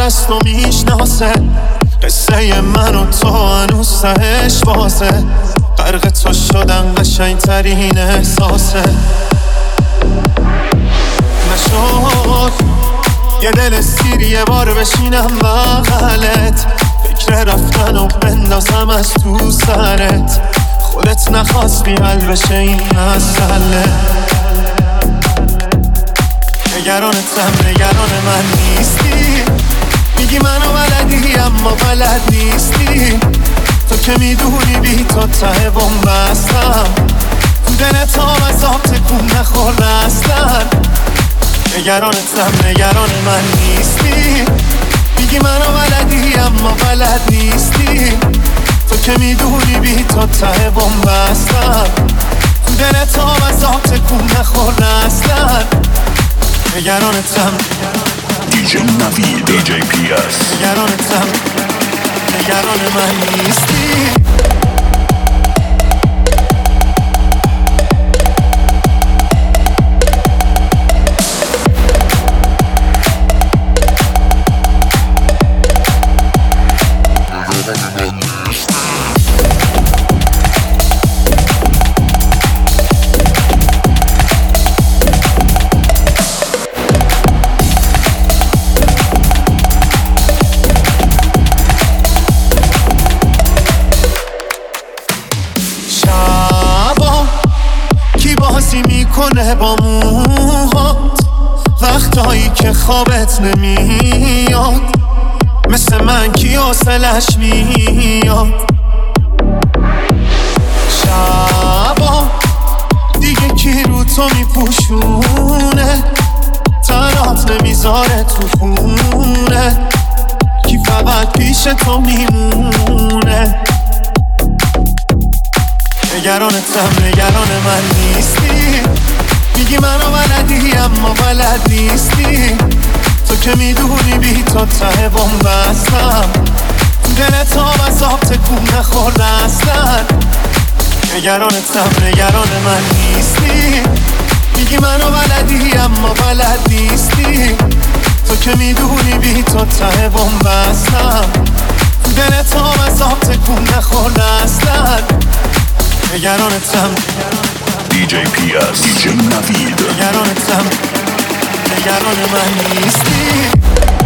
هست و میشناسه قصه من و تو هنوز تهش بازه. غرق تو شدن قشنگ ترین احساسه. نشد یه دل سیر یه بار بشینم بغلت، فکر رفتن و بندازم از تو سرت. خودت نخواستی حل بشه این مسئله. نگران من نیستی، میگی منو بلدی اما بلد نیستی. تو که میدونی بی تو ته بستم، تو دلت هم از آب تکون نخورده اصلا. نگران من نیستی، میگی منو بلدی اما بلد نیستی. تو که میدونی بی تو ته بستم، تو دلت هم از آب تکون نخورده اصلا. نگرانتم دیجی نوید، دیجی پیاس. نگران من نیستی. میکنه با موهات وقتایی که خوابت نمیاد، مثل من کی حوصلش میاد. شبا دیگه کی رو تو میپوشونه، تنات نمیذاره تو خونه، کی فقط پیش تو میمونه. نگران من نیستی، میگی منو بلدی اما بلد نیستی. تو که میدونی بی تو ته بستم، دلت هم از آب تکون نخورده اصلا. نگران من نیستی، میگی منو بلدی اما بلد نیستی. تو که میدونی بی تو ته بستم، دلت هم از آب تکون نخورده اصلا. نگرانتم دیجی پیاس، دیجی نوید. نگران من نیستی.